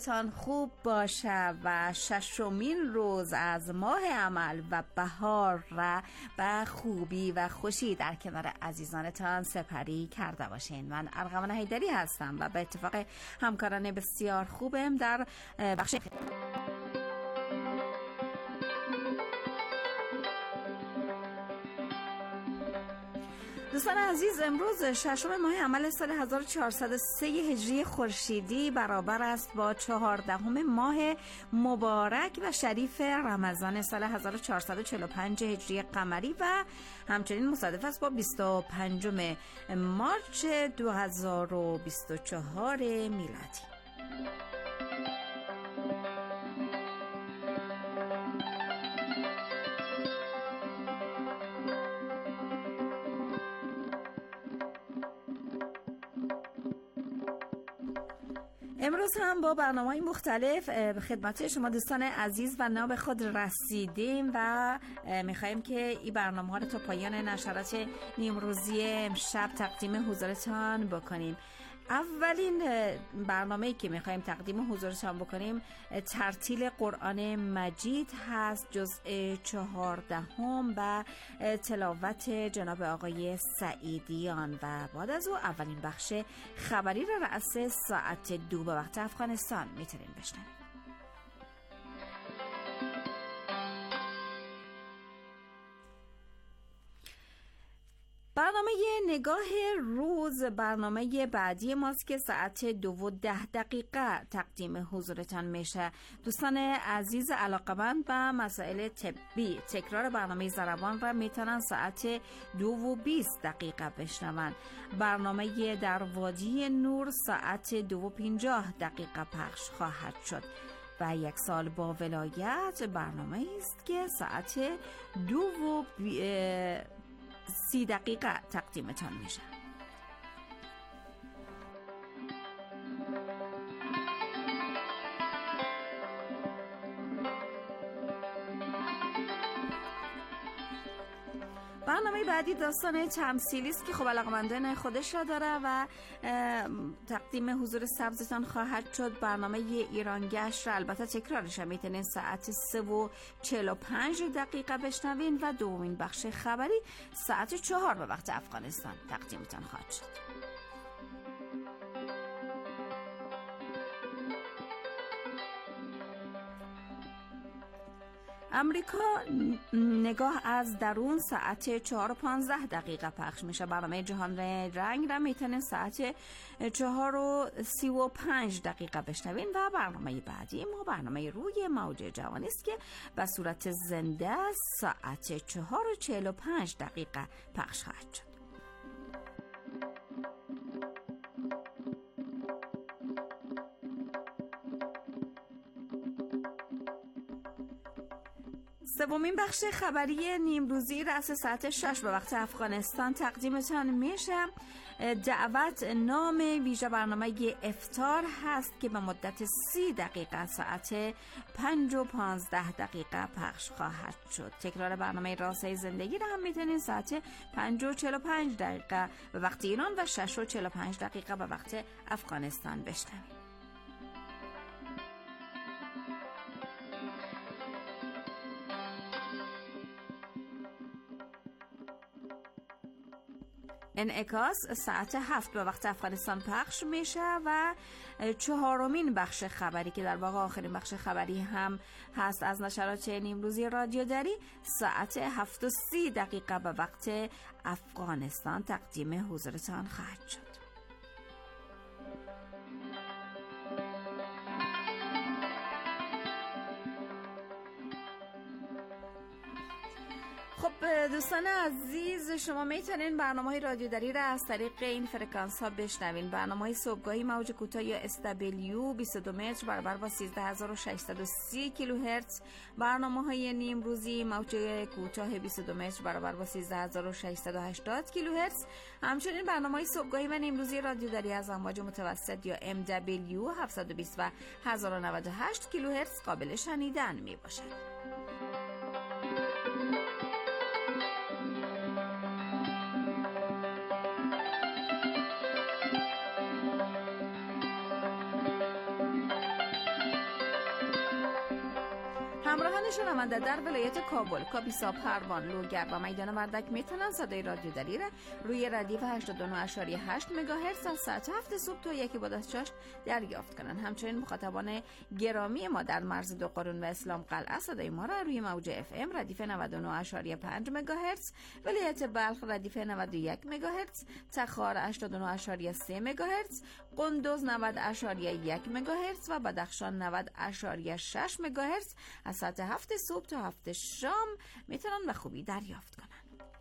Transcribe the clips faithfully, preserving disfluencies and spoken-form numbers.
تان خوب باشه و ششمین روز از ماه عمل و بهار را به خوبی و خوشی در کنار عزیزانتان سپری کرده باشین. من ارغوان حیدری هستم و به اتفاق همکاران بسیار خوبم در بخش دوستان عزیز، امروز ششم ماه عمل سال هزار و چهارصد و سه هجری خورشیدی برابر است با چهاردهم ماه مبارک و شریف رمضان سال هزار و چهارصد و چهل و پنج هجری قمری و همچنین مصادف است با بیست و پنجم مارس دو هزار و بیست و چهار میلادی. امروز هم با برنامه‌های مختلف به خدمت شما دوستان عزیز و ناب خود رسیدیم و می‌خوایم که این برنامه‌ها رو تا پایان نشرات نیمروزی امشب تقدیم حضورتان بکنیم. اولین برنامه‌ای که می‌خوایم تقدیم حضورتان بکنیم ترتیل قرآن مجید هست، جزء چهاردهم و تلاوت جناب آقای سعیدیان و بعد از او اولین بخش خبری را رأس ساعت دو به وقت افغانستان می‌تونین بشنوید. برنامه نگاه روز برنامه بعدی ماست که ساعت دو و ده دقیقه تقدیم حضورتان میشه. دوستان عزیز علاقه‌مند به مسائل طبی تکرار برنامه ضربان را میتونن ساعت دو و بیست دقیقه بشنون. برنامه در وادی نور ساعت دو و پنجاه دقیقه پخش خواهد شد و یک سال با ولایت برنامه است که ساعت دو و بی... سی دقیقه تقدیمتان میشه. برنامه بعدی داستان تمثیلی است که خب علاقه‌مندان خودش را داره و تقدیم حضور سبزتان خواهد شد. برنامه ایرانگشت را البته تکرارش هم میتونین ساعت سه و چهل و پنج دقیقه بشنوین و دومین بخش خبری ساعت چهار به وقت افغانستان تقدیمتان خواهد شد. امریکا نگاه از درون ساعت چهار و پانزده دقیقه پخش میشه. برنامه جهان رنگ را میتونین ساعت چهار و سی و پنج دقیقه بشنوین و برنامه بعدی ما برنامه روی موج جوانی است که به صورت زنده ساعت چهار و چهل و پنج دقیقه پخش خواهد شد. سومین بخش خبری نیمروزی رأس ساعت شش به وقت افغانستان تقدیمتان میشه. دعوت نام ویژه برنامه افطار هست که به مدت سی دقیقه ساعت پنج و پانزده دقیقه پخش خواهد شد. تکرار برنامه راسته زندگی را هم میتونین ساعت پنج و چهل و پنج دقیقه به وقت ایران و شش و چهل و پنج دقیقه به وقت افغانستان بشنوید. انعکاس ساعت هفت به وقت افغانستان پخش میشه و چهارمین بخش خبری که در واقع آخرین بخش خبری هم هست از نشرات نیمروزی رادیو دری ساعت هفت و سی دقیقه به وقت افغانستان تقدیم حضورتان خواهد شد. خب دوستان عزیز، شما میتونین برنامه‌های رادیو دری را از طریق این فرکانس ها بشنوین. برنامه‌های صبحگاهی موج کوتاه یا اس دبلیو بیست و دو متر برابر با سیزده هزار و ششصد و سی کیلوهرتز، برنامه‌های نیم روزی موج کوتاه بیست و دو متر برابر با سیزده هزار و ششصد و هشتاد کیلوهرتز، همچنین برنامه‌های صبحگاهی و نیم روزی رادیو دری از امواج متوسط یا ام دبلیو هفتصد و بیست و هزار و نود و هشت کیلوهرتز قابل شنیدن میباشد. همراهان شنونده در ولایت کابل، کاپیسا، پروان، لوگر و میدان وردک میتونن صدای رادیو دری را روی ردیف هشتاد و نه ممیز هشت مگاهرتز از ساعت هفت صبح تا یک بعد از چاشت دریافت کنن. همچنین مخاطبان گرامی ما در مرز دو قرون و اسلام قلعه صدای ما را روی موج اف ام ردیف نود و نه ممیز پنج مگاهرتز، ولایت بلخ ردیف نود و یک مگاهرتز، تخار هشتاد و نه ممیز سه مگاهرتز، قندوز نود ممیز یک مگاهرتز و بدخشان نود ممیز شش مگاهرتز از ساعت هفت صبح تا هفت شام میتونن به خوبی دریافت کنن.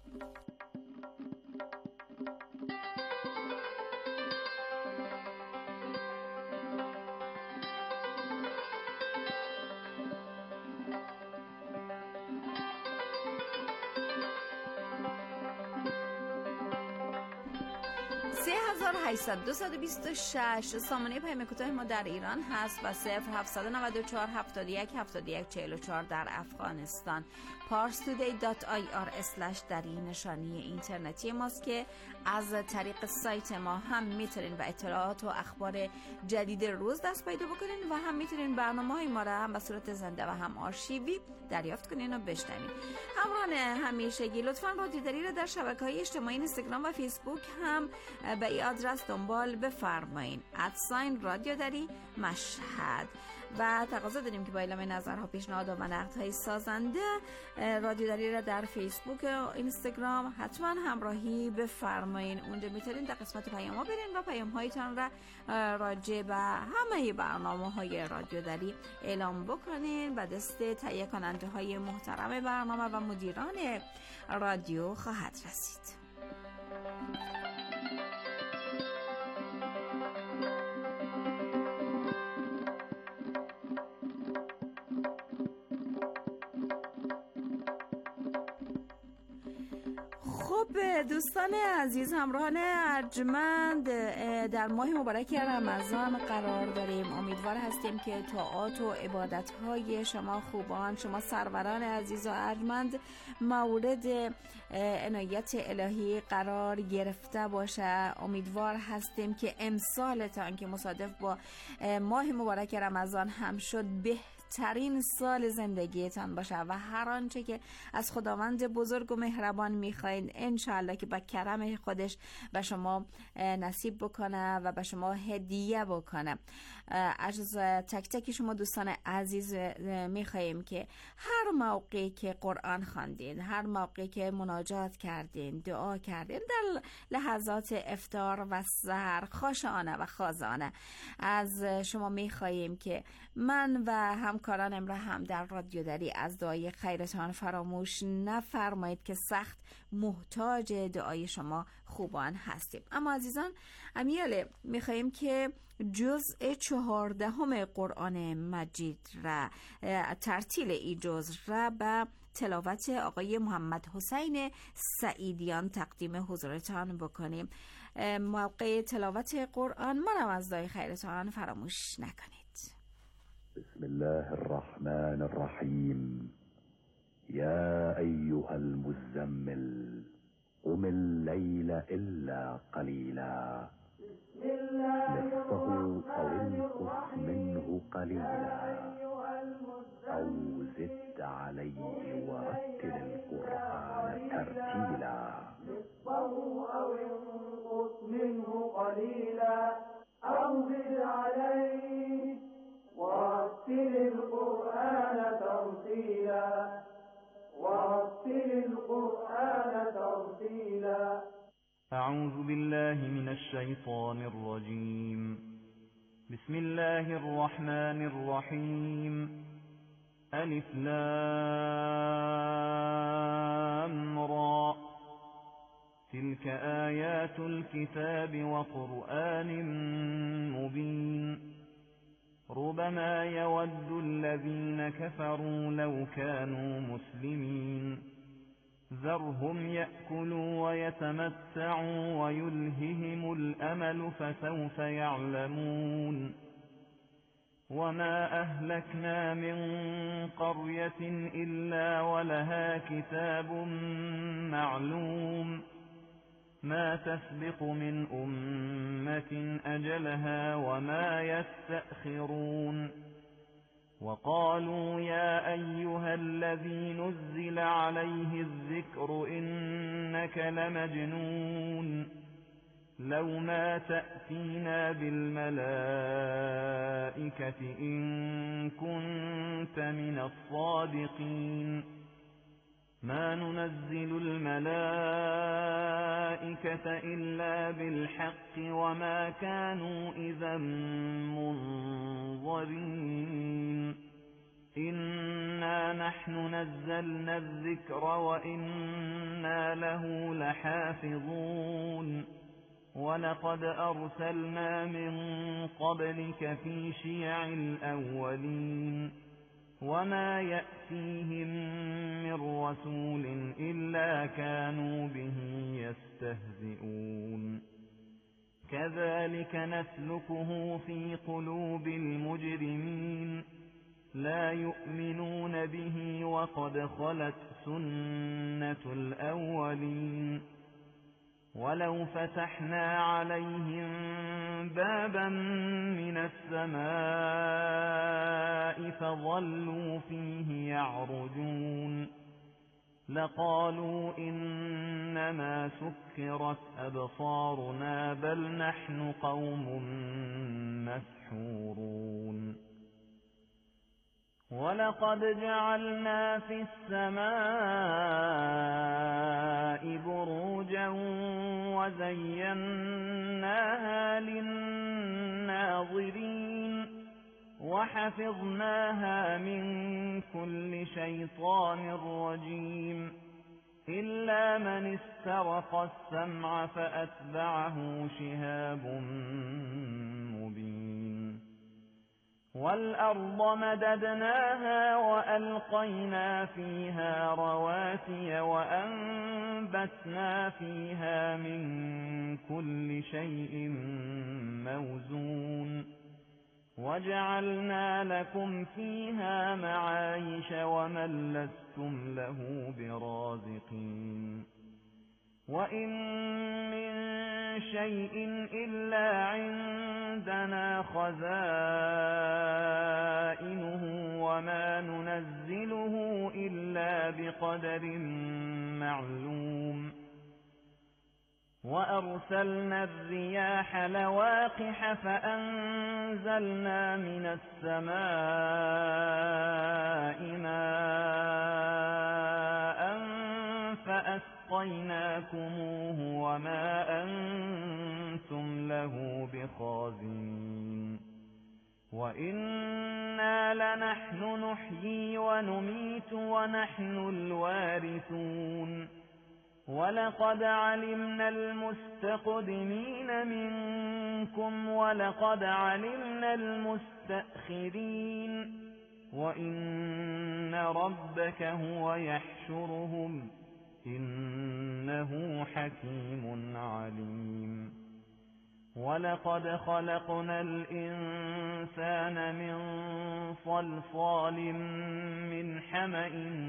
سه هزار و هشتصد و بیست و شش سامانه پیام کوتاه ما در ایران هست و صفر هفتصد و نود و چهار هفتاد و یک هفتاد و یک چهل و چهار در افغانستان. پارس تودی دات آی آر اسلش در این نشانی اینترنتی ماست که از طریق سایت ما هم میتونین به اطلاعات و اخبار جدید روز دست پیدا بکنین و هم میتونین برنامه‌های ما را هم به صورت زنده و هم آرشیوی دریافت کنین و بشنوین. همراهان همیشگی لطفاً رادیو دری را در شبکه‌های اجتماعی اینستاگرام و فیسبوک هم به این آدرس دنبال بفرمایین ادساین رادیو دری مشهد و تقاضا داریم که با اعلام نظرها، پیشنهادها و نقدهای سازنده رادیو دری را در فیسبوک و اینستاگرام حتما همراهی بفرمایین. اونجا میتونین در قسمت پیام‌ها برین و پیام‌هایتان را راجع به همه برنامه‌های رادیو دری اعلام بکنین و دست تهیه کننده های محترم برنامه و مدیران رادیو خواهد رسید. خب دوستان عزیز، همراهان ارجمند، در ماه مبارک رمضان قرار داریم. امیدوار هستیم که طاعات و عبادت‌های شما خوبان، شما سروران عزیز و ارجمند مورد عنایت الهی قرار گرفته باشه. امیدوار هستیم که امسالتان که مصادف با ماه مبارک رمضان هم شد به ترین سال زندگیتان باشه و هر آنچه که از خداوند بزرگ و مهربان میخواین انشالله که با کرم خودش به شما نصیب بکنه و به شما هدیه بکنه. از تک تک شما دوستان عزیز میخواییم که هر موقعی که قرآن خواندین، هر موقعی که مناجات کردین، دعا کردین، در لحظات افطار و سحر خاشعانه و خازانه از شما میخواییم که من و همکاران امراه هم در رادیو دری از دعای خیرتان فراموش نفرمایید که سخت محتاج دعای شما خوبان هستیم. اما عزیزان امیاله میخواییم که جزء چهاردهم قرآن مجید را، ترتیل ای جزء را به تلاوت آقای محمد حسین سعیدیان تقدیم حضورتان بکنیم. موقع تلاوت قرآن منم از دعای خیرتان فراموش نکنید. بسم الله الرحمن الرحيم. يا أيها المزمل قم الليل إلا قليلا نصفه أو انقص منه قليلا أو زد عليه ورتل القرآن ترتيلا نصفه أو انقص منه قليلا أو زد عليه ورتل القرآن ترتيلا ورتل القرآن ترتيلا. أعوذ بالله من الشيطان الرجيم. بسم الله الرحمن الرحيم. ألف لام را تلك آيات الكتاب وقرآن مبين. ربما يود الذين كفروا لو كانوا مسلمين. ذرهم يأكلوا ويتمتعوا ويلههم الأمل فسوف يعلمون. وما أهلكنا من قرية إلا ولها كتاب معلوم. ما تسبق من أمة أجلها وما يستأخرون. وقالوا يا أيها الذي نزل عليه الذكر إنك لمجنون لو ما تأتينا بالملائكة إن كنت من الصادقين ما ننزل الملائكة إلا بالحق وما كانوا إذا منظرين إنا نحن نزلنا الذكر وإنا له لحافظون ولقد أرسلنا من قبلك في شيع الأولين وما يأتيهم من رسول إلا كانوا به يستهزئون كذلك نسلكه في قلوب المجرمين لا يؤمنون به وقد خلت سنة الأولين ولو فتحنا عليهم بابا من السماء فظلوا فيه يعرجون لقالوا إنما سكرت أبصارنا بل نحن قوم مسحورون ولقد جعلنا في السماء بروجا وزيناها للناظرين وحفظناها من كل شيطان رجيم إلا من استرق السمع فأتبعه شهاب مبين والأرض مددناها وألقينا فيها رواسي وأنبتنا فيها من كل شيء موزون وجعلنا لكم فيها معايش ومن لستم له برازقين وإن من شيء إلا عندنا خزائنه وما ننزله إلا بقدر معلوم وأرسلنا الرياح لواقح فأنزلنا من السماء ماء فأسقيناكموه وما أنتم له بخازنين وإنا لنحن نحيي ونميت ونحن الوارثون ولقد علمنا المستقدمين منكم ولقد علمنا المستأخرين وإن ربك هو يحشرهم إنه حكيم عليم ولقد خلقنا الإنسان من صلصال من حمأ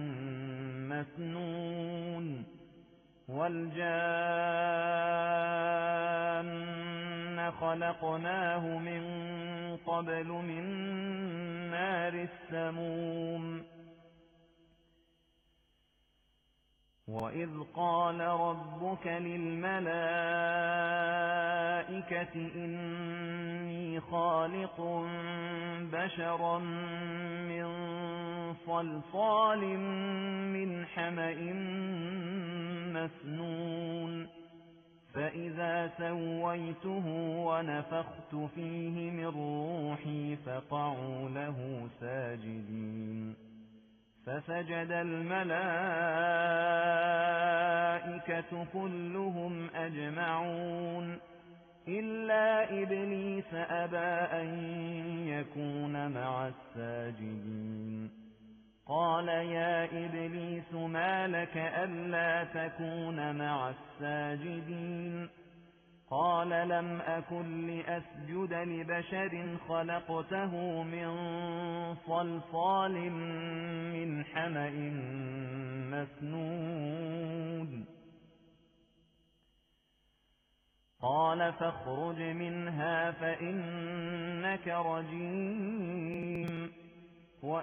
مسنون والجان خلقناه من قبل من نار السموم وإذ قال ربك للملائكة إني خالق بشرا من صلصال من حمأ مسنون فإذا سويته ونفخت فيه من روحي فقعوا له ساجدين فسجد الملائكة كلهم أجمعون إلا إبليس أبى أن يكون مع الساجدين قال يا إبليس ما لك ألا تكون مع الساجدين قال لم أكن لأسجد لبشر خلقته من صلصال من حمأ مسنون قال فاخرج منها فإنك رجيم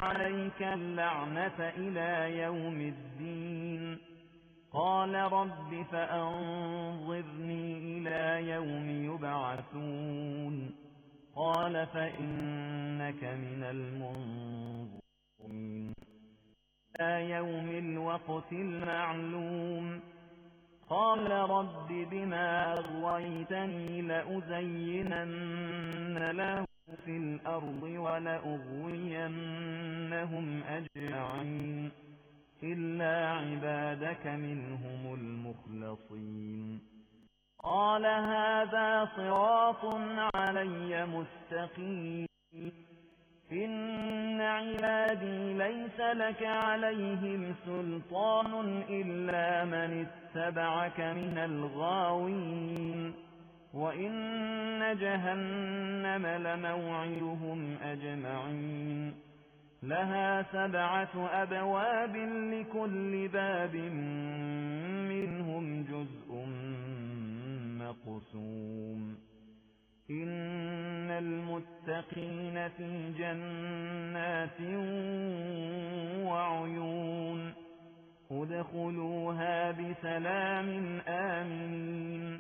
عليك اللعنة إلى يوم الدين قال رب فأنظرني إلى يوم يبعثون قال فإنك من المنظرين إلى يوم الوقت المعلوم قال رب بما أغويتني لأزينن له في الأرض ولأغوينهم أجمعين إلا عبادك منهم المخلصين قال هذا صراط علي مستقيم إن عبادي ليس لك عليهم سلطان إلا من اتبعك من الغاوين وإن جهنم لموعدهم أجمعين لها سبعة أبواب لكل باب منهم جزء مقسوم إن المتقين في جنات وعيون ادخلوها بسلام آمنين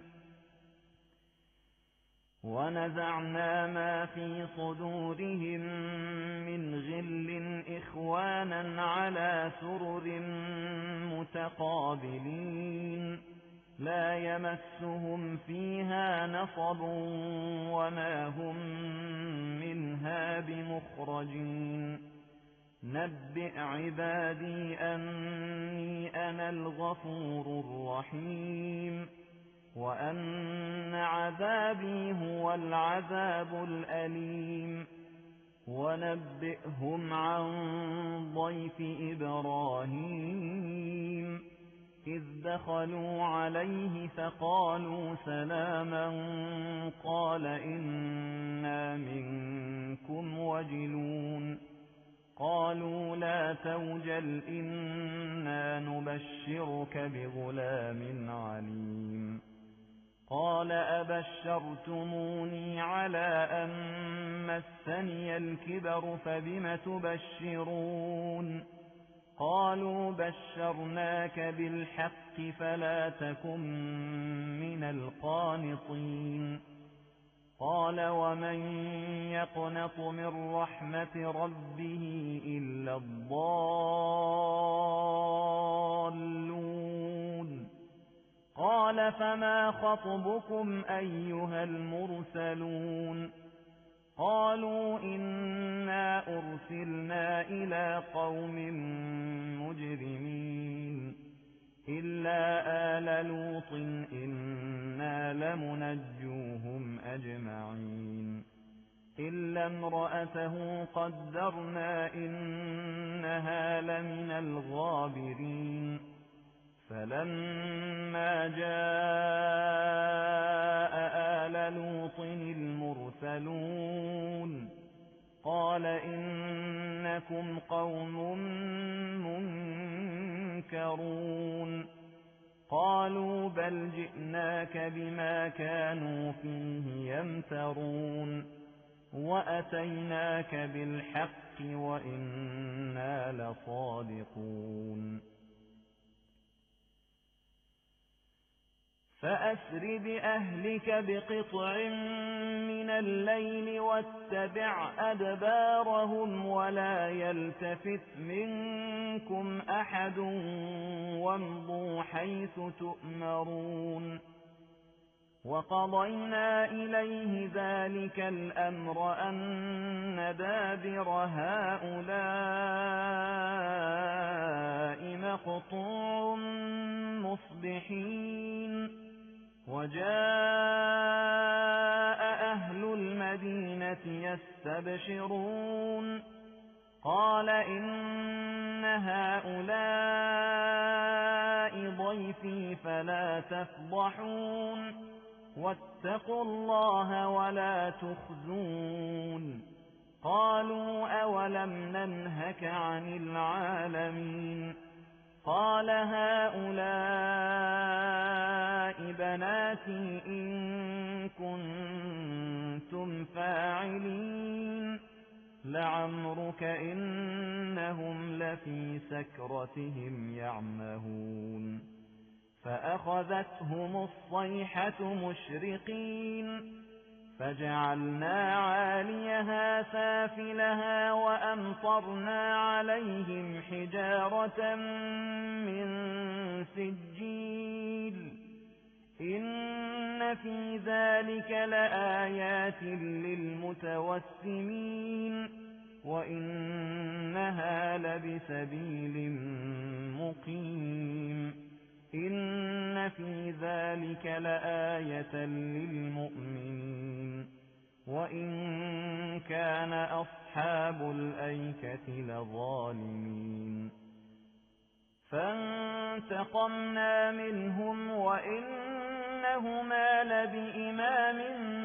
ونزعنا ما في صدورهم من غل إخوانا على سرر متقابلين لا يمسهم فيها نصب وما هم منها بمخرجين نبئ عبادي أني أنا الغفور الرحيم وأن عذابي هو العذاب الأليم ونبئهم عن ضيف إبراهيم إذ دخلوا عليه فقالوا سلاما قال إنا منكم وجلون قالوا لا توجل إنا نبشرك بغلام عليم قال أبشرتموني على أن مسني الكبر فبم تبشرون قالوا بشرناك بالحق فلا تكن من القانطين قال ومن يقنط من رحمة ربه إلا الضالون قال فما خطبكم أيها المرسلون قالوا إنا أرسلنا إلى قوم مجرمين إلا آل لوط إنا لمنجوهم أجمعين إلا امرأته قدرنا إنها لمن الغابرين فلما جاء آل لوط المرسلون قال إنكم قوم منكرون قالوا بل جئناك بما كانوا فيه يمترون وأتيناك بالحق وإنا لصادقون فأسر بأهلك بقطع من الليل واتبع أدبارهم ولا يلتفت منكم أحد وامضوا حيث تؤمرون وقضينا إليه ذلك الأمر أن دابر هؤلاء مقطوع مصبحين وجاء أهل المدينة يستبشرون قال إن هؤلاء ضيفي فلا تفضحون واتقوا الله ولا تخزون قالوا أولم ننهك عن العالمين قال هؤلاء بناتي إن كنتم فاعلين لعمرك إنهم لفي سكرتهم يعمهون فأخذتهم الصيحة مشرقين فجعلنا عاليها سافلها وأمطرنا عليهم حجارة من سجيل إن في ذلك لآيات للمتوسمين وإنها لبسبيل مقيم إن في ذلك لآية للمؤمنين وإن كان أصحاب الأيكة لظالمين فانتقمنا منهم وإنهما لبإمام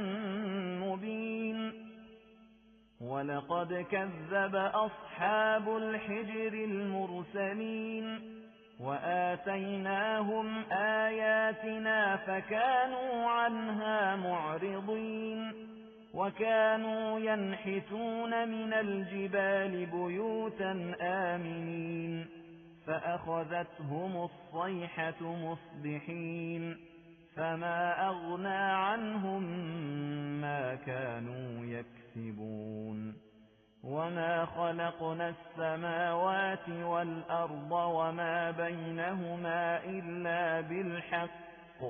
مبين ولقد كذب أصحاب الحجر المرسلين وآتيناهم آياتنا فكانوا عنها معرضين وكانوا ينحتون من الجبال بيوتا آمنين فأخذتهم الصيحة مصبحين فما أغنى عنهم ما كانوا يكسبون وما خلقنا السماوات والأرض وما بينهما إلا بالحق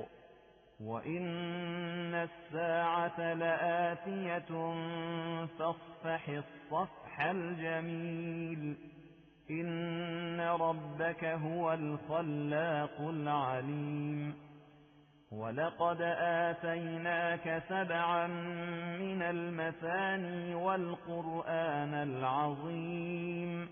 وإن الساعة لآتية فاصفح الصفح الجميل إن ربك هو الخلاق العليم ولقد آتيناك سبعا من المثاني والقرآن العظيم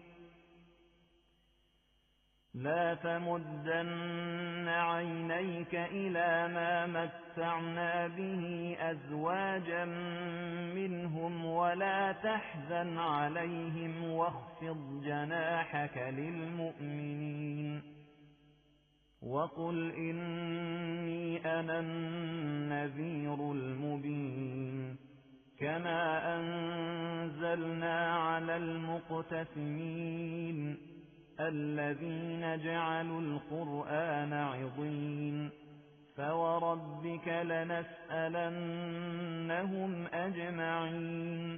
لا تمدن عينيك إلى ما متعنا به أزواجا منهم ولا تحزن عليهم واخفض جناحك للمؤمنين وقل إني أنا النذير المبين كما أنزلنا على المقتسمين الذين جعلوا القرآن عضين فوربك لنسألنهم أجمعين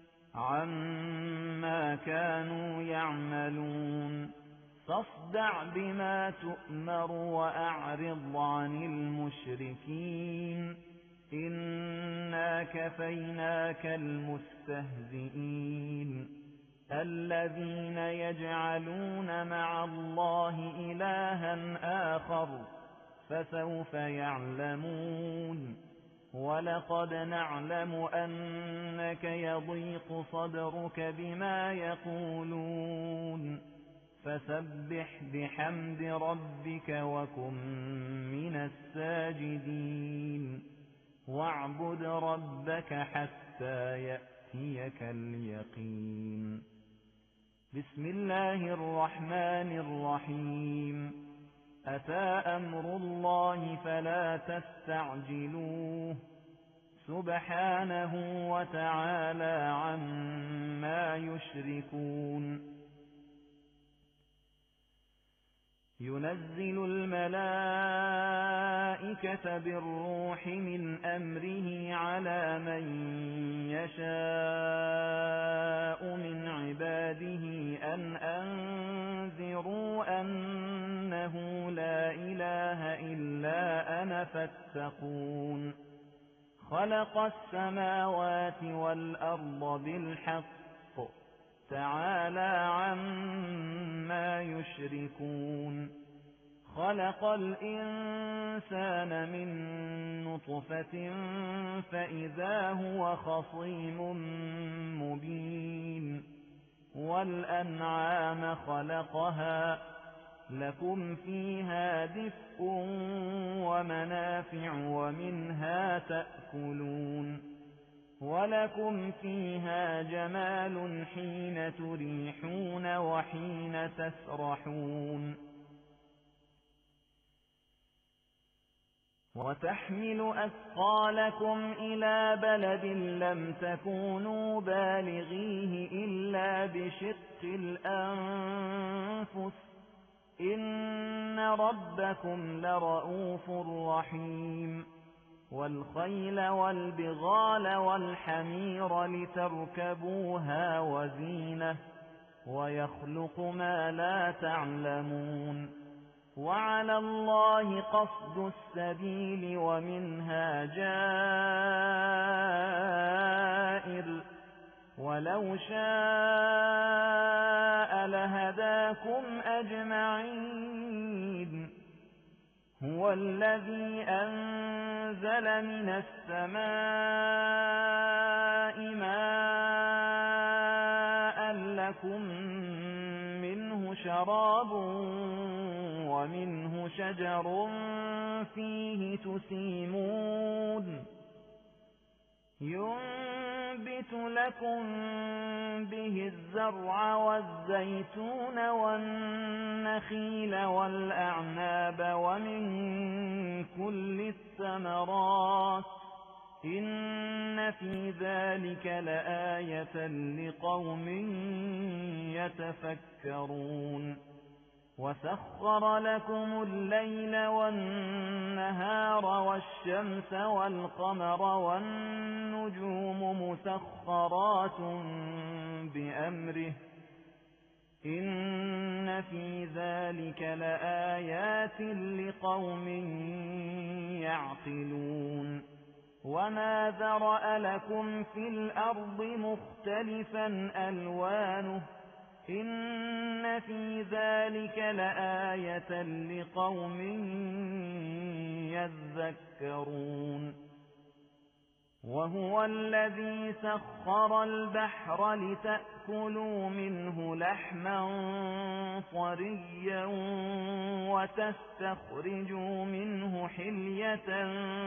عما كانوا يعملون فاصدع بما تؤمر وأعرض عن المشركين إنا كفيناك المستهزئين الذين يجعلون مع الله إلها آخر فسوف يعلمون ولقد نعلم أنك يضيق صدرك بما يقولون فسبح بحمد ربك وكن من الساجدين واعبد ربك حتى يأتيك اليقين بسم الله الرحمن الرحيم أتى أمر الله فلا تستعجلوه سبحانه وتعالى عما يشركون ينزل الملائكة بالروح من أمره على من يشاء من عباده أن أنذروا أنه لا إله إلا أنا فاتقون خلق السماوات والأرض بالحق تعالى عما يشركون خلق الإنسان من نطفة فإذا هو خصيم مبين والأنعام خلقها لكم فيها دفء ومنافع ومنها تأكلون ولكم فيها جمال حين تريحون وحين تسرحون وتحمل أثقالكم إلى بلد لم تكونوا بالغيه إلا بشق الأنفس إن ربكم لرؤوف رحيم والخيل والبغال والحمير لتركبوها وزينة ويخلق ما لا تعلمون وعلى الله قصد السبيل ومنها جائر ولو شاء لهداكم أجمعين هو الذي أنزل من السماء ماء لكم منه شراب ومنه شجر فيه تسيمون ينبت لكم به الزرع والزيتون والنخيل والأعناب ومن كل الثمرات إن في ذلك لآية لقوم يتفكرون وسخر لكم الليل والنهار والشمس والقمر والنجوم مسخرات بأمره إن في ذلك لآيات لقوم يعقلون وما ذرأ لكم في الأرض مختلفا ألوانه إن في ذلك لآية لقوم يذكرون وهو الذي سخر البحر لتأكلوا منه لحما طريا وتستخرجوا منه حلية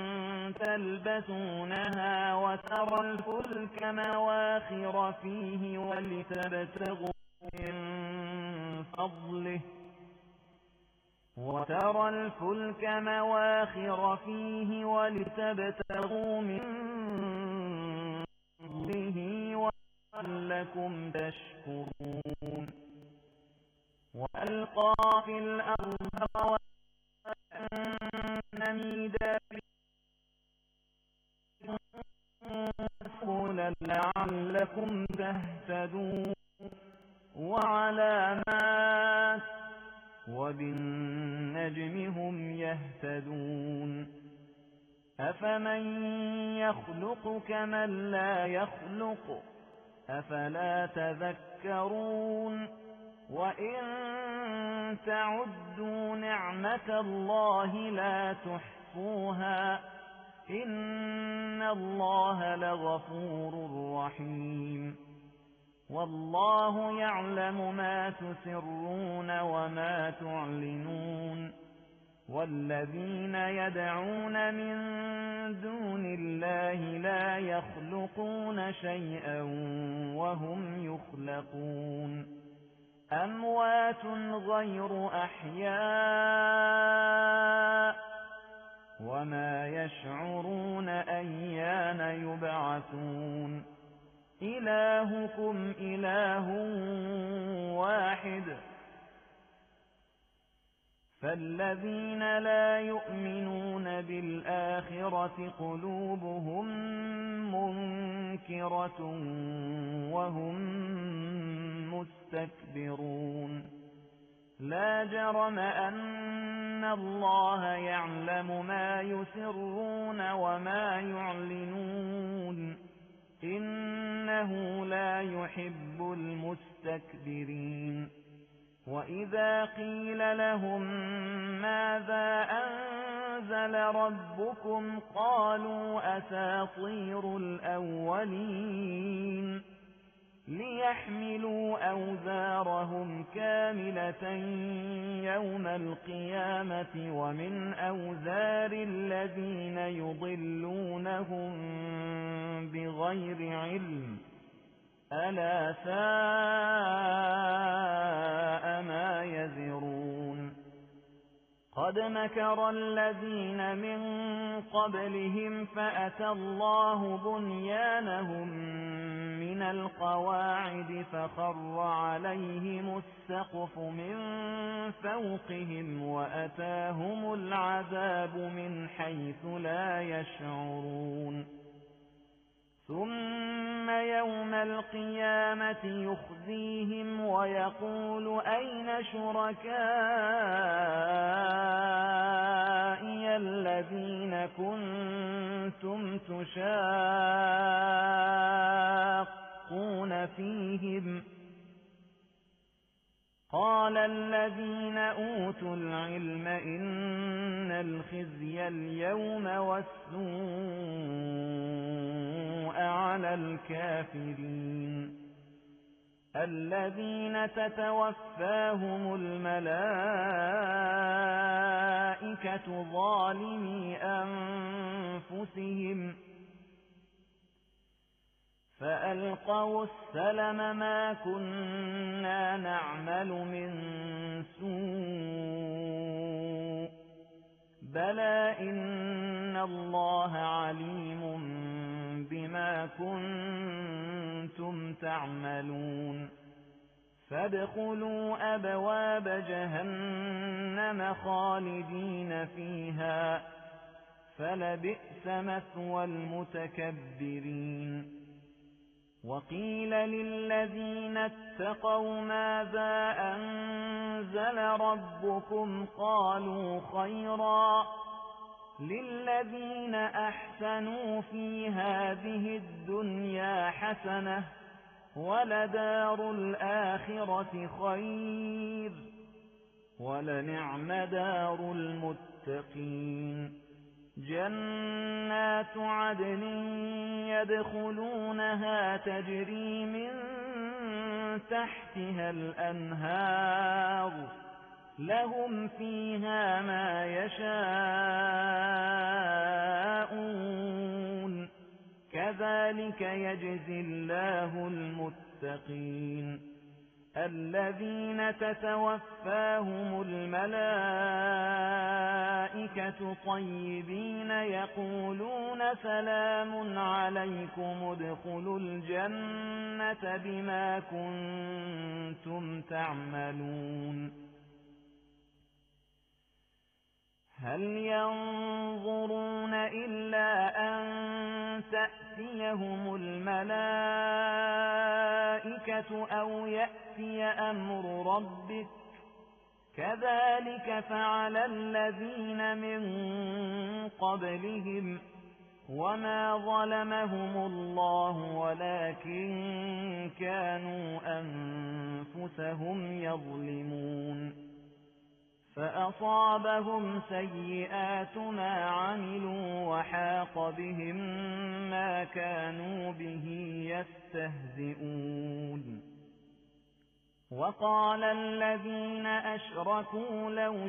تلبسونها وترى الفلك مواخر فيه ولتبتغوا من فضله وترى الفلك مواخر فيه ولتبتغوا من فضله ولعلكم تشكرون وألقى في الأرض نميدا لعلكم تهتدون وعلامات وبالنجم هم يهتدون أفمن يخلق كمن لا يخلق أفلا تذكرون وإن تعدوا نعمة الله لا تحصوها إن الله لغفور رحيم والله يعلم ما تسرون وما تعلنون والذين يدعون من دون الله لا يخلقون شيئا وهم يخلقون أموات غير أحياء وما يشعرون أيان يبعثون إلهكم إله واحد فالذين لا يؤمنون بالآخرة قلوبهم منكرة وهم مستكبرون لا جرم أن الله يعلم ما يسرون وما يعلنون إنه لا يحب المستكبرين وإذا قيل لهم ماذا أنزل ربكم قالوا أساطير الأولين ليحملوا أوزارهم كاملة يوم القيامة ومن أوزار الذين يضلونهم بغير علم ألا ساء ما يزرون قد مكر الذين من قبلهم فأتى الله بنيانهم من القواعد فخر عليهم السقف من فوقهم وأتاهم العذاب من حيث لا يشعرون ثم يوم القيامة يخزيهم ويقول أين شركائي الذين كنتم تشاقون فيهم قال الذين أوتوا العلم إن الخزي اليوم والسوء على الكافرين الذين تتوفاهم الملائكة ظالمي أنفسهم فألقوا السلم ما كنا نعمل من سوء بلى إن الله عليم بما كنتم تعملون فادخلوا أبواب جهنم خالدين فيها فلبئس مثوى المتكبرين وقيل للذين اتقوا ماذا أنزل ربكم قالوا خيرا للذين أحسنوا في هذه الدنيا حسنة ولدار الآخرة خير ولنعم دار المتقين جنات عدن يدخلونها تجري من تحتها الأنهار لهم فيها ما يشاءون كذلك يجزي الله المتقين الذين تتوفاهم الملائكة طيبين يقولون سلام عليكم ادخلوا الجنة بما كنتم تعملون هل ينظرون إلا أن تأتيهم الملائكة أو يأتي أمر ربك كذلك فعل الذين من قبلهم وما ظلمهم الله ولكن كانوا أنفسهم يظلمون فأصابهم سيئات ما عملوا وحاق بهم ما كانوا به يستهزئون وقال الذين أشركوا لو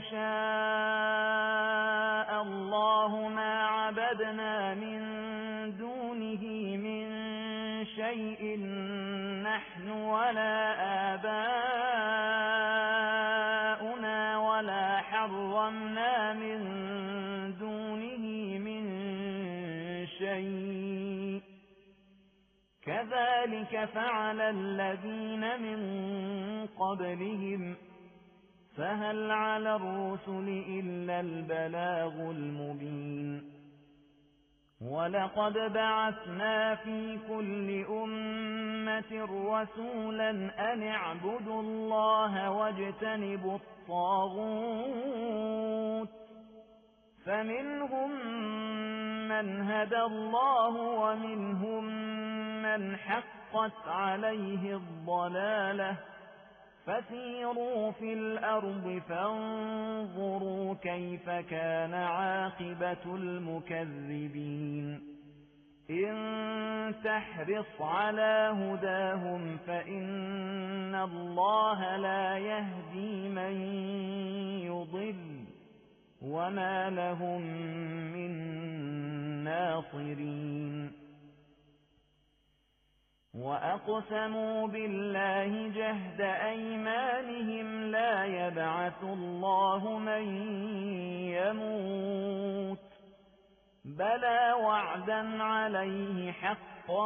شاء الله ما عبدنا من دونه من شيء نحن ولا آباؤنا ولا حرمنا من دونه من شيء كذلك فعل الذين من قبلهم فهل على الرسل إلا البلاغ المبين ولقد بعثنا في كل أمة رسولا أن اعبدوا الله واجتنبوا الطاغوت فمنهم من هدى الله ومنهم من حقت عليه الضلالة فسيروا في الأرض فانظروا كيف كان عاقبة المكذبين إن تحرص على هداهم فإن الله لا يهدي من يضل وما لهم من ناصرين وأقسموا بالله جهد أيمانهم لا يبعث الله من يموت بلى وعدا عليه حقا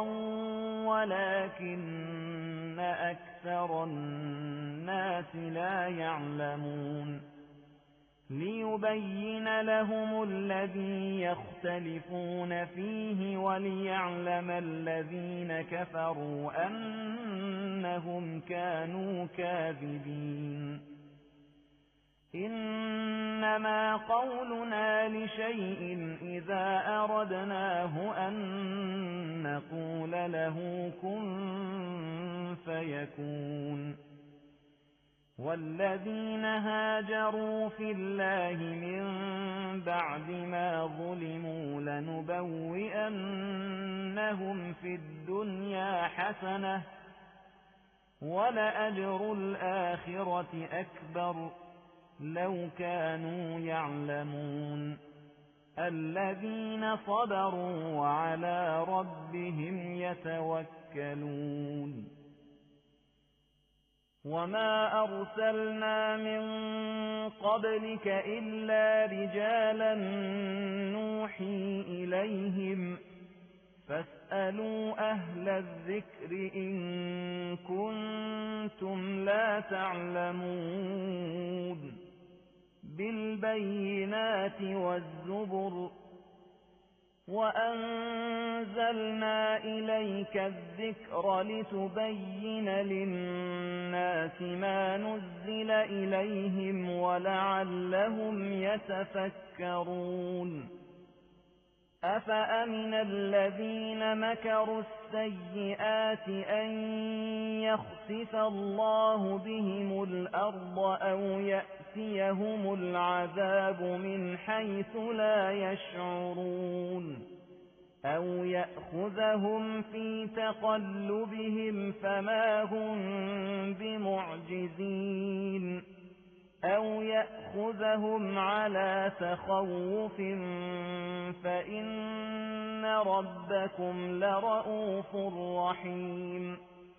ولكن أكثر الناس لا يعلمون ليبين لهم الذي يختلفون فيه وليعلم الذين كفروا أنهم كانوا كاذبين إنما قولنا لشيء إذا أردناه أن نقول له كن فيكون والذين هاجروا في الله من بعد ما ظلموا لنبوئنهم في الدنيا حسنة ولأجر الآخرة أكبر لو كانوا يعلمون الذين صبروا وعلى ربهم يتوكلون وما أرسلنا من قبلك إلا رجالا نوحي إليهم فاسألوا أهل الذكر إن كنتم لا تعلمون بالبينات والزبر وأنزلنا إليك الذكر لتبين للناس ما نزل إليهم ولعلهم يتفكرون أفأمن الذين مكروا السيئات أن يخسف الله بهم الأرض أو يأتيهم العذاب من حيث لا يشعرون أو يأخذهم في تقلبهم فما هم بمعجزين أو يأخذهم على تخوف فإن ربكم لرؤوف رحيم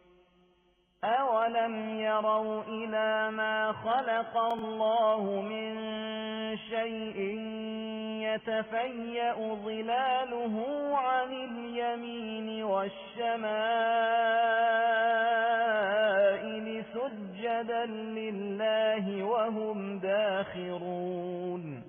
أولم يروا إلى ما خلق الله من شيء يتفيأ ظلاله عن اليمين والشمائل سجدا لله وهم داخرون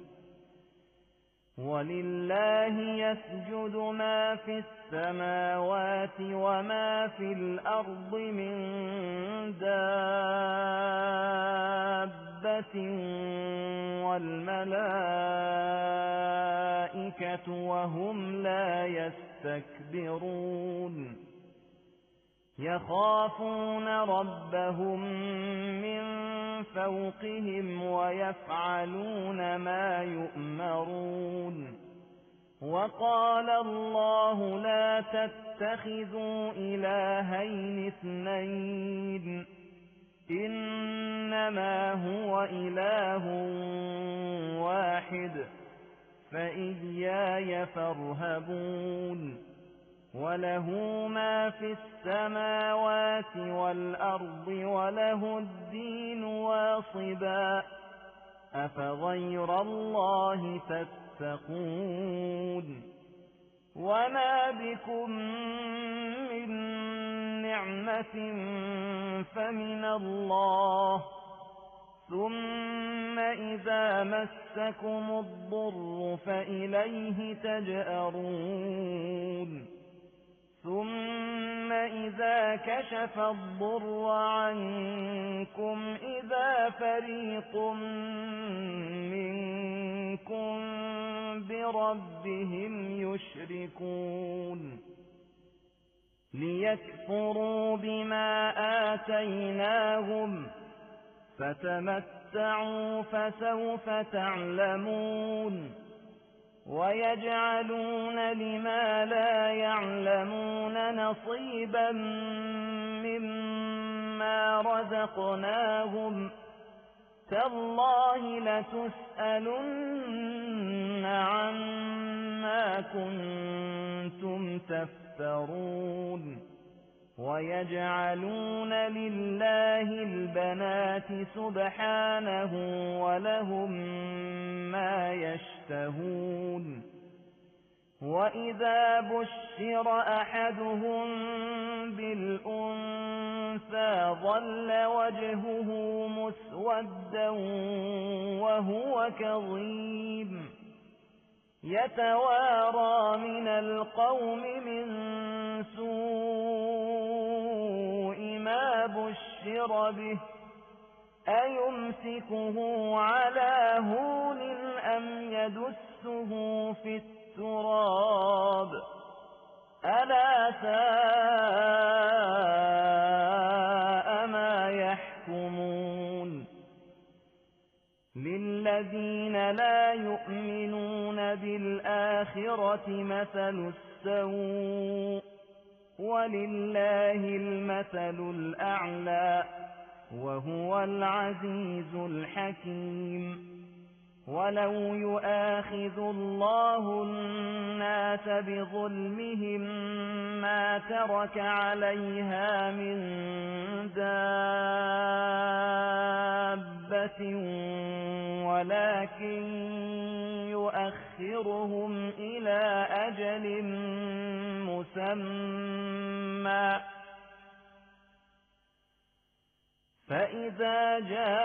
ولله يسجد ما في السماوات وما في الأرض من دابة والملائكة وهم لا يستكبرون يخافون ربهم من فوقهم ويفعلون ما يؤمرون وقال الله لا تتخذوا إلهين اثنين إنما هو إله واحد فإياي فارهبون وله ما في السماوات والأرض وله الدين واصبا أفغير الله تتقون وما بكم من نعمة فمن الله ثم إذا مسكم الضر فإليه تجأرون ثم إذا كشف الضر عنكم إذا فريق منكم بربهم يشركون ليكفروا بما آتيناهم فتمتعوا فسوف تعلمون ويجعلون لما لا يعلمون نصيبا مما رزقناهم تالله لتسألن عما كنتم تفترون ويجعلون لله البنات سبحانه ولهم ما يشتهون وإذا بشر أحدهم بالأنثى ظل وجهه مسودا وهو كظيم يتوارى من القوم من سوء ما بشر به أيمسكه على هون أم يدسه في التراب ألا ساء ما يحكمون للذين لا يؤمنون بالآخرة مثل السوء ولله المثل الأعلى وهو العزيز الحكيم ولو يؤاخذ الله الناس بظلمهم ما ترك عليها من دابة ولكن يؤخرهم إلى أجل مسمى فإذا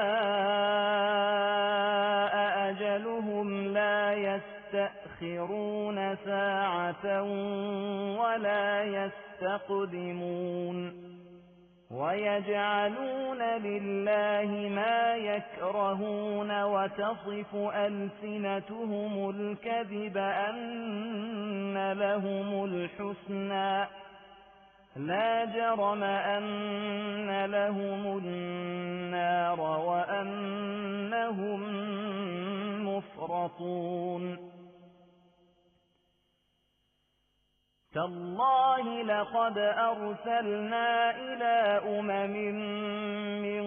جاء أجلهم لا يستأخرون ساعة ولا يستقدمون ويجعلون لله ما يكرهون وتصف ألسنتهم الكذب أن لهم الحسنى لا جرم أن لهم النار وأنهم مفرطون تالله لقد أرسلنا إلى أمم من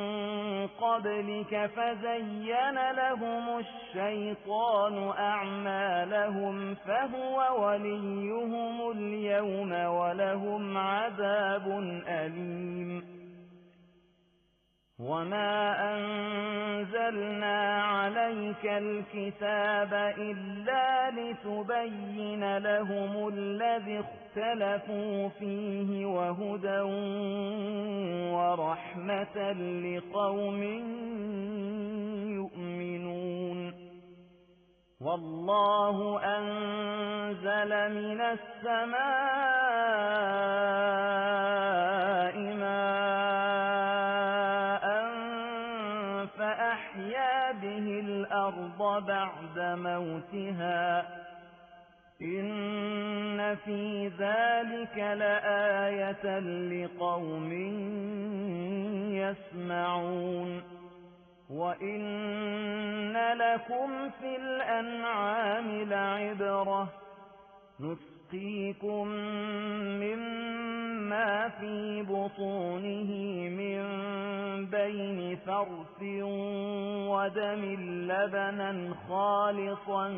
قبلك فزين لهم الشيطان أعمالهم فهو وليهم اليوم ولهم عذاب أليم وما أنزلنا عليك الكتاب إلا لتبين لهم الذي اختلفوا فيه وهدى ورحمة لقوم يؤمنون والله أنزل من السماء ماء فأحيا به الأرض بعد موتها إن في ذلك لآية لقوم يسمعون وإن لكم في الأنعام لعبرة نسقيكم مما في بطونه من بين فرث ودم لبنا خالصا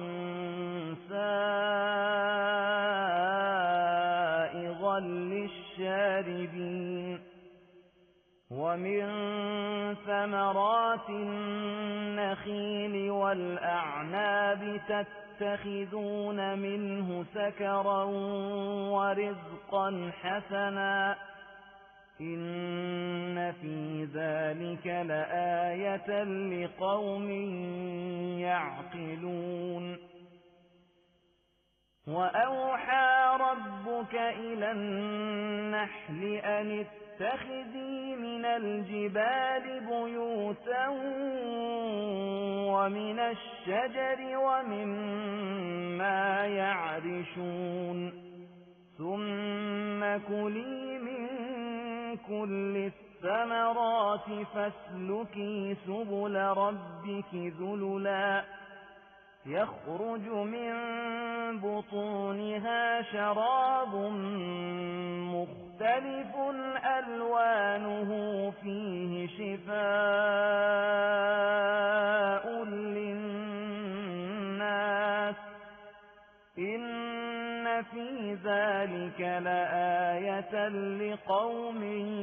سائغا للشاربين ومن ثمرات النخيل والأعناب تتخذون منه سكرا ورزقا حسنا إن في ذلك لآية لقوم يعقلون وأوحى ربك إلى النحل أن اتخذي من الجبال بيوتا ومن الشجر ومما يعرشون ثم كلي من كل الثمرات فاسلكي سبل ربك ذللا يخرج من بطونها شراب مختلف ألوانه فيه شفاء للناس إن في ذلك لآية لقوم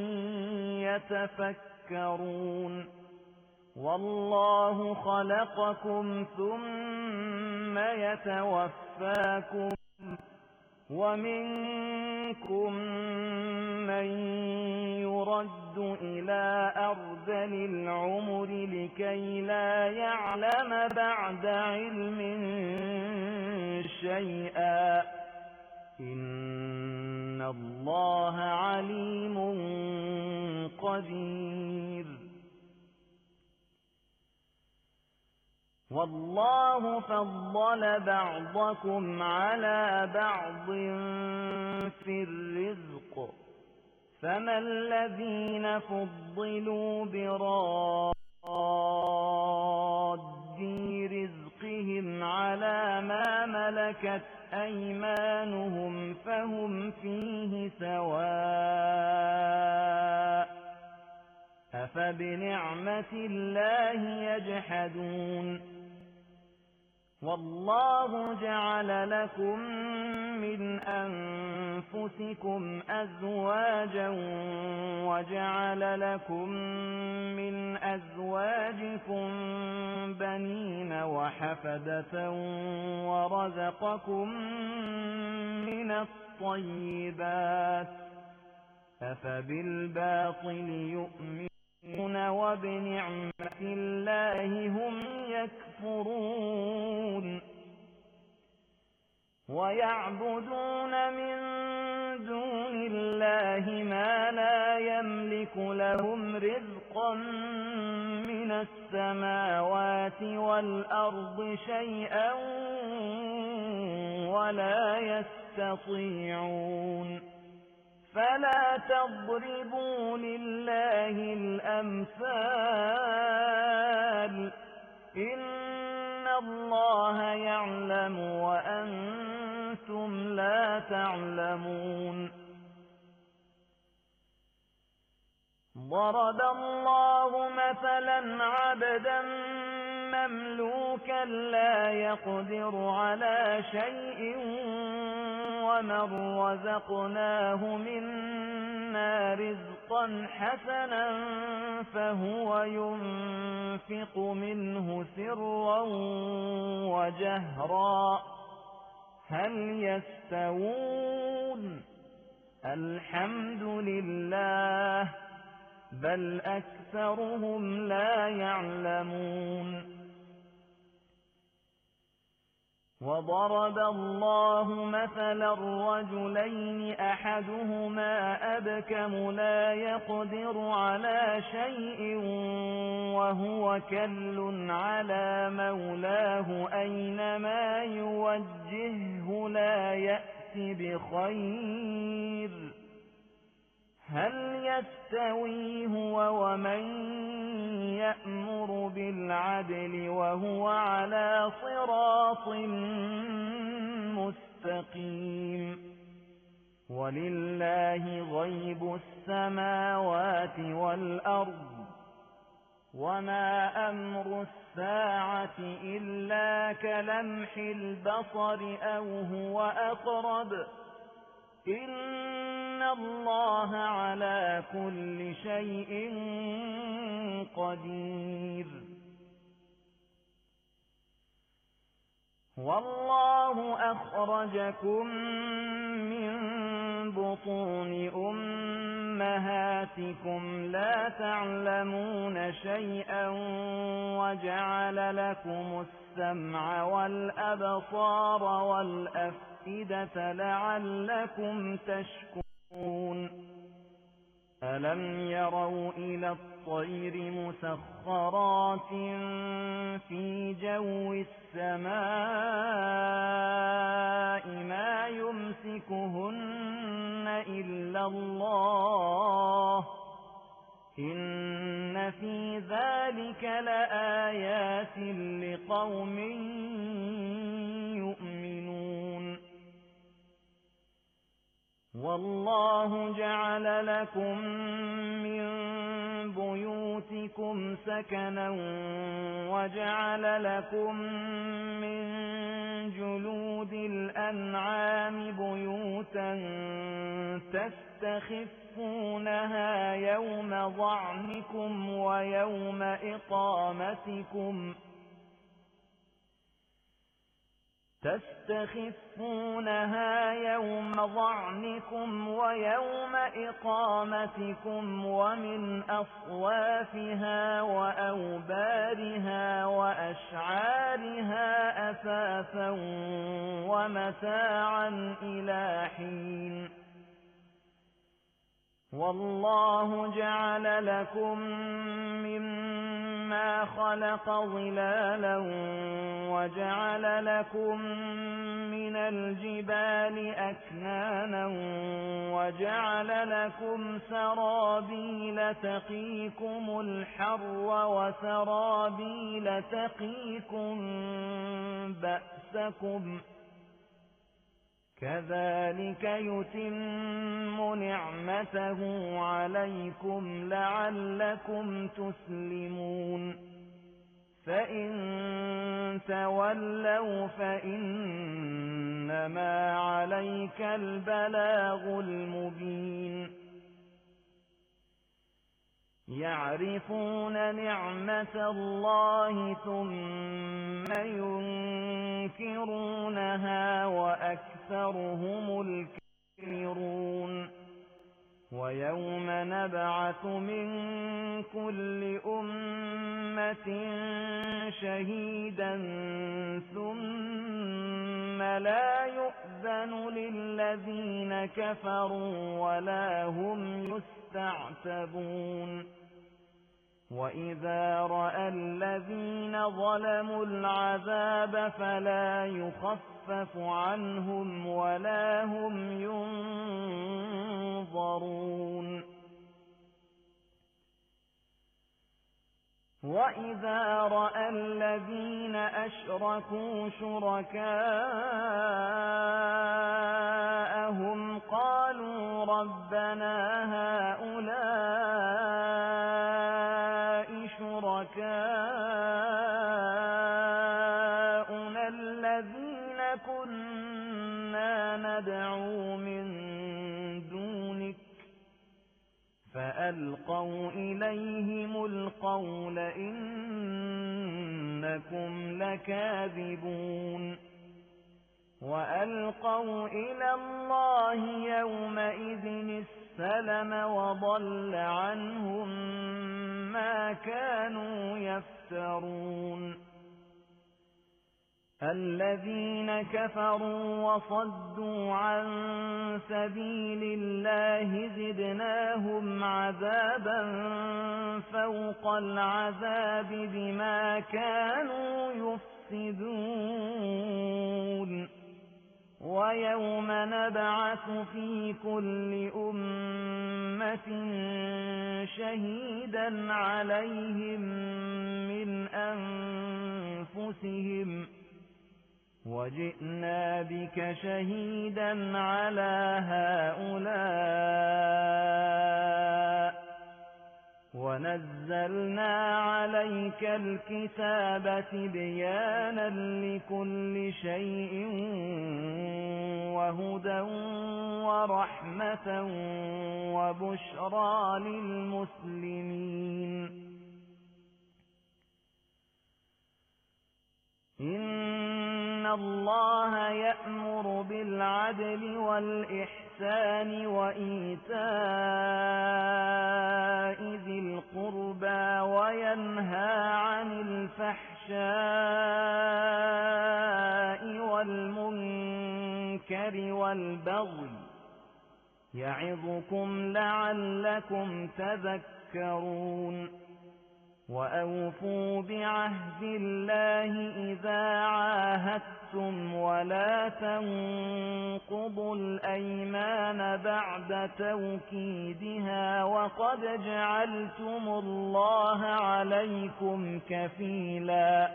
يتفكرون والله خلقكم ثم يتوفاكم ومنكم من يرد إلى أرذل العمر لكي لا يعلم بعد علم شيئا إن الله عليم قدير والله فضل بعضكم على بعض في الرزق فما الذين فضلوا براد رزقهم على ما ملكت أيمانهم فهم فيه سواء أفبنعمة الله يجحدون والله جعل لكم من أنفسكم أزواجا وجعل لكم من أزواجكم بنين وحفدة ورزقكم من الطيبات أفبالباطل يؤمنون وبنعمة الله هم يكفرون ويعبدون من دون الله ما لا يملك لهم رزقا من السماوات والأرض شيئا ولا يستطيعون فلا تضربوا لله الأمثال إن الله يعلم وأنتم لا تعلمون ضرب الله مثلا عبدا مملوكا لا يقدر على شيء ومن رزقناه منا رزقا حسنا فهو ينفق منه سرا وجهرا هل يستوون الحمد لله بل أكثرهم لا يعلمون وضرب الله مثلا الرجلين أحدهما أبكم لا يقدر على شيء وهو كل على مولاه أينما يوجهه لا يأتي بخير هل يستوي هو ومن يأمر بالعدل وهو على صراط مستقيم ولله غيب السماوات والأرض وما أمر الساعة إلا كلمح البصر أو هو أقرب إن الله على كل شيء قدير والله أخرجكم من بطون أمهاتكم لا تعلمون شيئا وجعل لكم السمع والأبصار والأفئدة لعلكم تشكرون ألم يروا إلى الطير مسخرات في جو السماء ما يمسكهن إلا الله إن في ذلك لآيات لقوم يؤمنون والله جعل لكم من بيوتكم سكنا وجعل لكم من جلود الأنعام بيوتا تستخفونها يوم ظعنكم ويوم إقامتكم تستخفونها يوم ظعنكم ويوم إقامتكم ومن أصوافها وأوبارها وأشعارها أثاثا ومتاعا إلى حين والله جعل لكم مما خلق ظلالا وجعل لكم من الجبال أكنانا وجعل لكم سرابيل تقيكم الحر وسرابيل تقيكم بأسكم كذلك يتم نعمته عليكم لعلكم تسلمون فإن تولوا فإنما عليك البلاغ المبين يعرفون نعمة الله ثم ينكرونها وأكثرهم الكافرون ويوم نبعث من كل أمة شهيدا ثم لا يؤذن للذين كفروا ولا هم يستعتبون وإذا رأى الذين ظلموا العذاب فلا يخفف عنهم ولا هم ينظرون وإذا رأى الذين أشركوا شركاءهم قالوا ربنا هؤلاء شركاؤنا الذين كنا ندعو من دونك فألقوا إليهم القول إنكم لكاذبون وألقوا إلى الله يومئذ السلم وضل عنهم ما كانوا يفترون الذين كفروا وصدوا عن سبيل الله زدناهم عذابا فوق العذاب بما كانوا يفسدون ويوم نبعث في كل أمة شهيدا عليهم من أنفسهم وجئنا بك شهيدا على هؤلاء ونزلنا عليك الكتاب تبيانا لكل شيء وهدى ورحمة وبشرى للمسلمين إن الله يأمر بالعدل والإحسان وإيتاء ذي القربى وينهى عن الفحشاء والمنكر والبغي يعظكم لعلكم تذكرون وأوفوا بعهد الله إذا عاهدتم ولا تنقضوا الأيمان بعد توكيدها وقد جعلتم الله عليكم كفيلا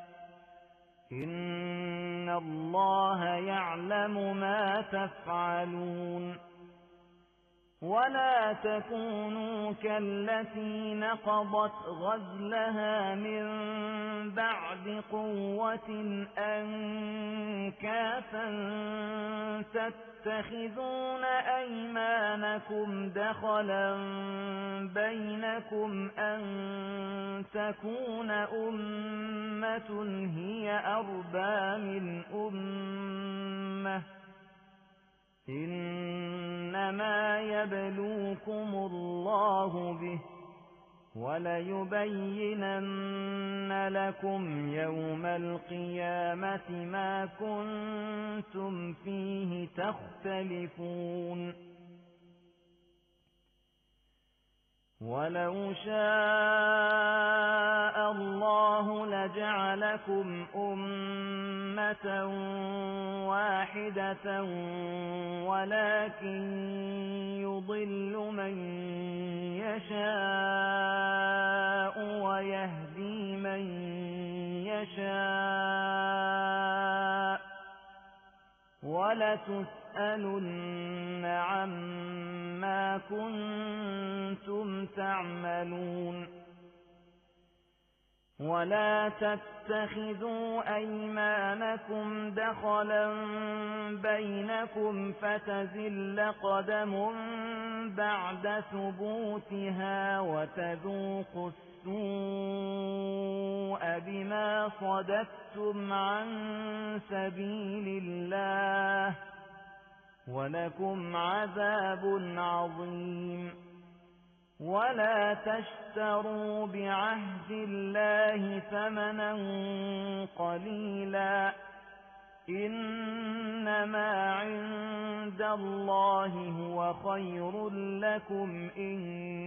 إن الله يعلم ما تفعلون ولا تكونوا كالتي نقضت غزلها من بعد قوة أنكاثا تتخذون أيمانكم دخلا بينكم أن تكون أمة هي أربى من أمة إنما يبلوكم الله به وليبينن لكم يوم القيامة ما كنتم فيه تختلفون ولو شاء الله لجعلكم أمة واحدة ولكن يضل من يشاء ويهدي من يشاء ولتسألن عما كنتم تعملون ولا تتخذوا أيمانكم دخلا بينكم فتزل قدم بعد ثبوتها وتذوقوا السوء بما صددتم عن سبيل الله ولكم عذاب عظيم ولا تشتروا بعهد الله ثمنا قليلا إنما عند الله هو خير لكم إن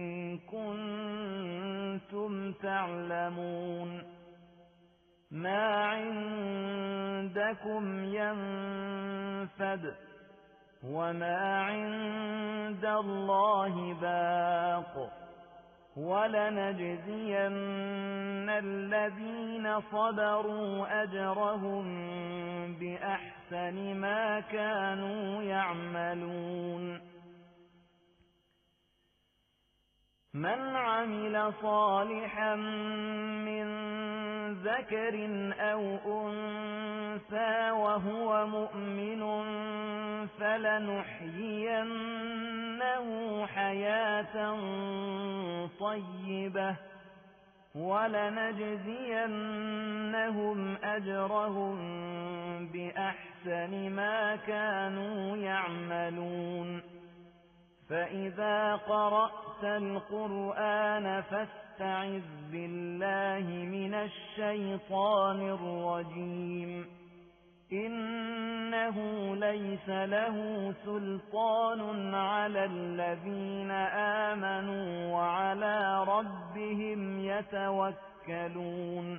كنتم تعلمون ما عندكم ينفد وما عند الله باق ولنجزين الذين صبروا أجرهم بأحسن ما كانوا يعملون من عمل صالحا من ذكر أو أنثى وهو مؤمن فلنحيينه حياة طيبة ولنجزينهم أجرهم بأحسن ما كانوا يعملون فإذا قرأت القرآن فاستعذ بالله من الشيطان الرجيم إنه ليس له سلطان على الذين آمنوا وعلى ربهم يتوكلون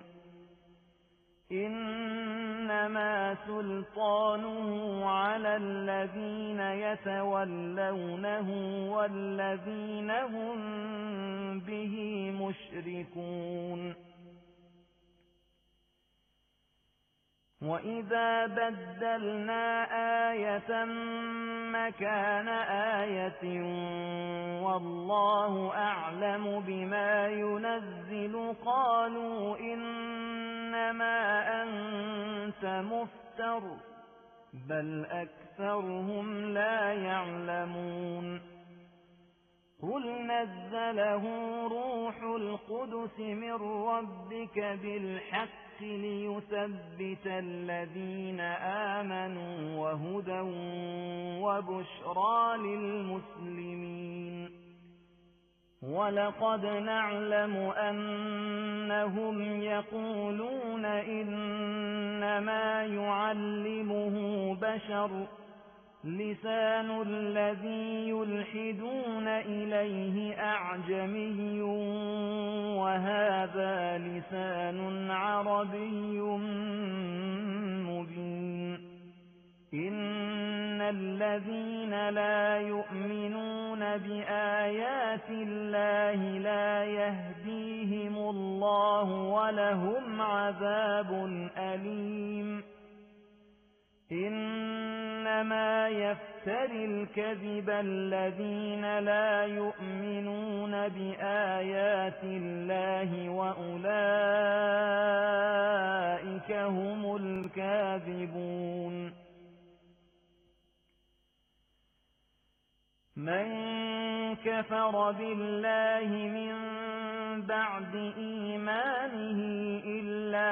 إنما سلطانه على الذين يتولونه والذين هم به مشركون وإذا بدلنا آية مكان آية والله أعلم بما ينزل قالوا إنما أنت مفتر بل أكثرهم لا يعلمون قل نزله روح القدس من ربك بالحق ليثبت الذين آمنوا وهدى وبشرى للمسلمين ولقد نعلم أنهم يقولون إنما يعلمه بشر لسان الذي يلحدون إليه أعجمي وهذا لسان عربي مبين إن الذين لا يؤمنون بآيات الله لا يهديهم الله ولهم عذاب أليم إنما يفتح يفتري الكذب الذين لا يؤمنون بآيات الله وأولئك هم الكاذبون. من كفر بالله من بعد إيمانه إلا